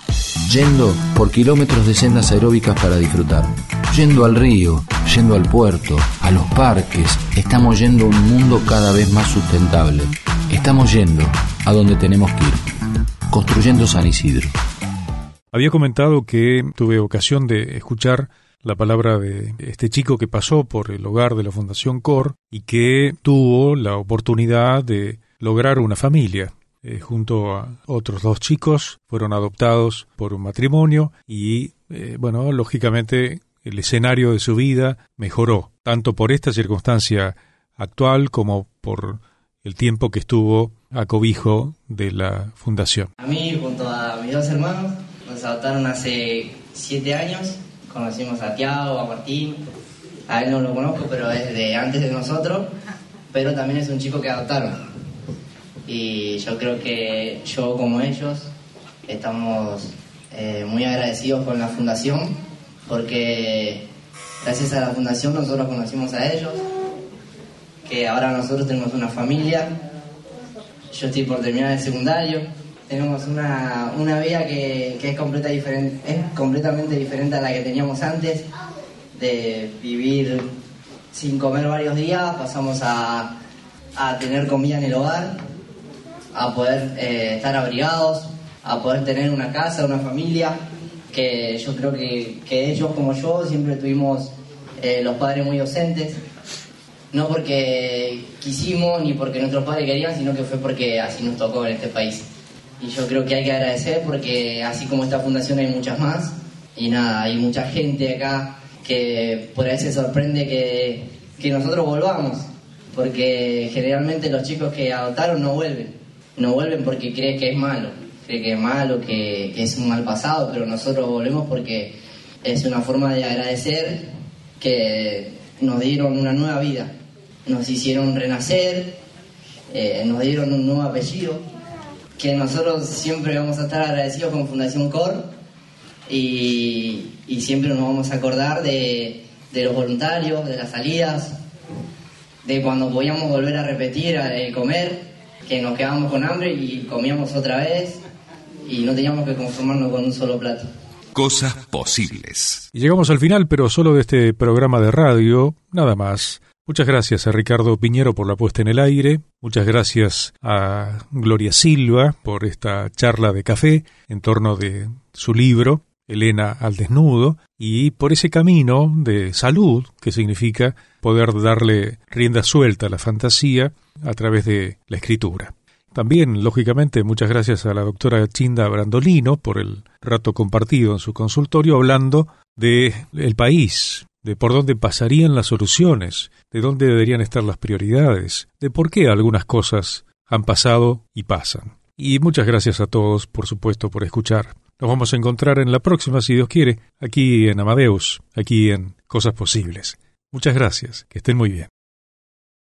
Yendo por kilómetros de sendas aeróbicas para disfrutar. Yendo al río, yendo al puerto, a los parques. Estamos yendo a un mundo cada vez más sustentable. Estamos yendo a donde tenemos que ir. Construyendo San Isidro. Había comentado que tuve ocasión de escuchar la palabra de este chico que pasó por el hogar de la Fundación COR y que tuvo la oportunidad de lograr una familia. Junto a otros 2 chicos fueron adoptados por un matrimonio y, lógicamente el escenario de su vida mejoró, tanto por esta circunstancia actual como por el tiempo que estuvo a cobijo de la fundación. A mí, junto a mis 2 hermanos, nos adoptaron hace 7 años. Conocimos a Tiago, a Martín. A él no lo conozco, pero es de antes de nosotros. Pero también es un chico que adoptaron. Y yo creo que yo, como ellos, estamos muy agradecidos con la fundación, porque gracias a la fundación nosotros conocimos a ellos, que ahora nosotros tenemos una familia. Yo estoy por terminar el secundario. Tenemos una vida que es completamente diferente a la que teníamos antes, de vivir sin comer varios días. Pasamos a tener comida en el hogar, a poder estar abrigados, a poder tener una casa, una familia, que yo creo que ellos como yo siempre tuvimos los padres muy ausentes, no porque quisimos ni porque nuestros padres querían, sino que fue porque así nos tocó en este país. Y yo creo que hay que agradecer, porque así como esta fundación hay muchas más, y nada, hay mucha gente acá que por ahí se sorprende que nosotros volvamos, porque generalmente los chicos que adoptaron no vuelven porque creen que es malo, que es un mal pasado, pero nosotros volvemos porque es una forma de agradecer que nos dieron una nueva vida, nos hicieron renacer, nos dieron un nuevo apellido, que nosotros siempre vamos a estar agradecidos con Fundación COR, y siempre nos vamos a acordar de los voluntarios, de las salidas, de cuando podíamos volver a repetir comer, que nos quedábamos con hambre y comíamos otra vez y no teníamos que conformarnos con un solo plato. Cosas posibles. Y llegamos al final, pero solo de este programa de radio, nada más. Muchas gracias a Ricardo Piñero por la puesta en el aire. Muchas gracias a Gloria Silva por esta charla de café en torno de su libro, Elena al desnudo, y por ese camino de salud, que significa poder darle rienda suelta a la fantasía a través de la escritura. También, lógicamente, muchas gracias a la doctora Chinda Brandolino por el rato compartido en su consultorio hablando de el país, de por dónde pasarían las soluciones, de dónde deberían estar las prioridades, de por qué algunas cosas han pasado y pasan. Y muchas gracias a todos, por supuesto, por escuchar. Nos vamos a encontrar en la próxima, si Dios quiere, aquí en Amadeus, aquí en Cosas Posibles. Muchas gracias, que estén muy bien.